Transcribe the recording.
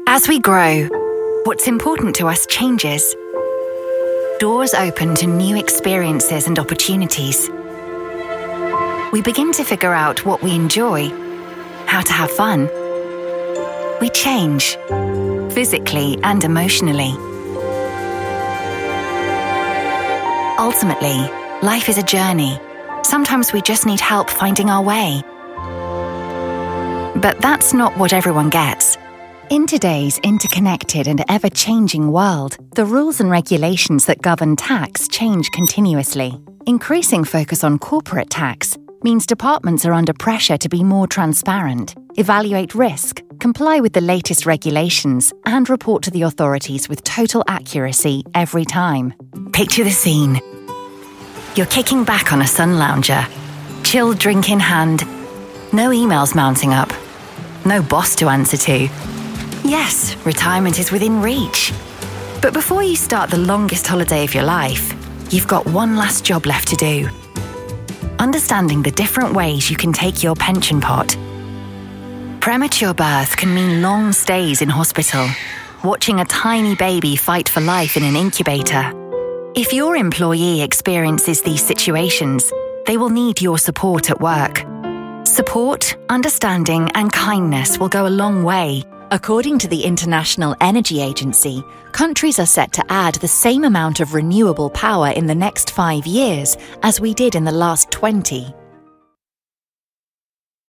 As we grow, what's important to us changes. Doors open to new experiences and opportunities. We begin to figure out what we enjoy, how to have fun. We change, physically and emotionally. Ultimately, life is a journey. Sometimes we just need help finding our way. But that's not what everyone gets. In today's interconnected and ever-changing world, the rules and regulations that govern tax change continuously. Increasing focus on corporate tax means departments are under pressure to be more transparent, evaluate risk, comply with the latest regulations, and report to the authorities with total accuracy every time. Picture the scene. You're kicking back on a sun lounger, chilled drink in hand, no emails mounting up, no boss to answer to. Yes, retirement is within reach. But before you start the longest holiday of your life, you've got one last job left to do. Understanding the different ways you can take your pension pot. Premature birth can mean long stays in hospital, watching a tiny baby fight for life in an incubator. If your employee experiences these situations, they will need your support at work. Support, understanding, and kindness will go a long way. According to the International Energy Agency, countries are set to add the same amount of renewable power in the next 5 years as we did in the last 20.